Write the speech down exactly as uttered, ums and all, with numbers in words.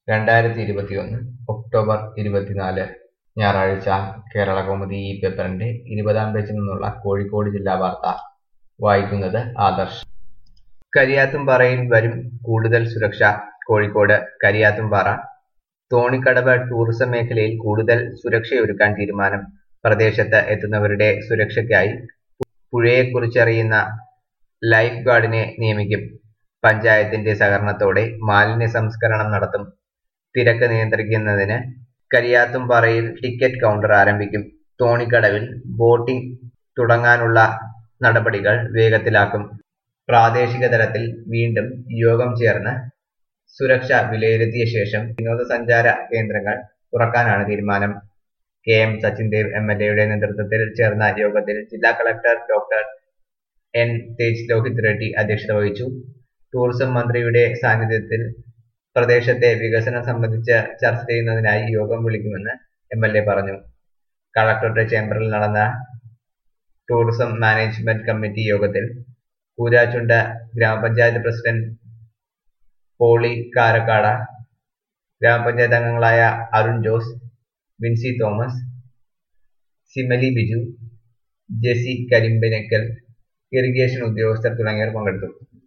രണ്ടായിരത്തി ഇരുപത്തിയൊന്ന് ഒക്ടോബർ ഇരുപത്തിനാല് ഞായറാഴ്ച. കേരളകൗമുദി ഈ പേപ്പറിന്റെ ഇരുപതാം പേജിൽ നിന്നുള്ള കോഴിക്കോട് ജില്ലാ വാർത്ത വായിക്കുന്നത് ആദർശ്. കരിയാത്തുംപാറയിൽ വരും കൂടുതൽ സുരക്ഷ. കോഴിക്കോട് കരിയാത്തുംപാറ തോണിക്കടവ് ടൂറിസം മേഖലയിൽ കൂടുതൽ സുരക്ഷയൊരുക്കാൻ തീരുമാനം. പ്രദേശത്ത് എത്തുന്നവരുടെ സുരക്ഷയ്ക്കായി പുഴയെക്കുറിച്ചറിയുന്ന ലൈഫ് ഗാർഡിനെ നിയമിക്കും. പഞ്ചായത്തിന്റെ സഹകരണത്തോടെ മാലിന്യ സംസ്കരണം നടത്തും. തിരക്ക് നിയന്ത്രിക്കുന്നതിന് കരിയാത്തുംപാറയിൽ ടിക്കറ്റ് കൗണ്ടർ ആരംഭിക്കും. തോണിക്കടവിൽ ബോട്ടിംഗ് തുടങ്ങാനുള്ള നടപടികൾ വേഗത്തിലാക്കും. പ്രാദേശിക തലത്തിൽ വീണ്ടും യോഗം ചേർന്ന് സുരക്ഷ വിലയിരുത്തിയ ശേഷം വിനോദസഞ്ചാര കേന്ദ്രങ്ങൾ തുറക്കാനാണ് തീരുമാനം. K M Sachin Dev M L എയുടെ നേതൃത്വത്തിൽ ചേർന്ന യോഗത്തിൽ ജില്ലാ collector doctor N Tej Lohith Reddy അധ്യക്ഷത വഹിച്ചു. ടൂറിസം മന്ത്രിയുടെ സാന്നിധ്യത്തിൽ പ്രദേശത്തെ വികസനം സംബന്ധിച്ച് ചർച്ച ചെയ്യുന്നതിനായി യോഗം വിളിക്കുമെന്ന് എം എൽ എ പറഞ്ഞു. കളക്ടറുടെ ചേംബറിൽ നടന്ന ടൂറിസം മാനേജ്മെന്റ് കമ്മിറ്റി യോഗത്തിൽ കൂരാച്ചുണ്ട ഗ്രാമപഞ്ചായത്ത് പ്രസിഡന്റ് പോളി കാരക്കാട, ഗ്രാമപഞ്ചായത്ത് അംഗങ്ങളായ അരുൺ ജോസ്, വിൻസി തോമസ്, സിമലി ബിജു, ജെസി കരിമ്പനക്കൽ, ഇറിഗേഷൻ ഉദ്യോഗസ്ഥർ തുടങ്ങിയവർ പങ്കെടുത്തു.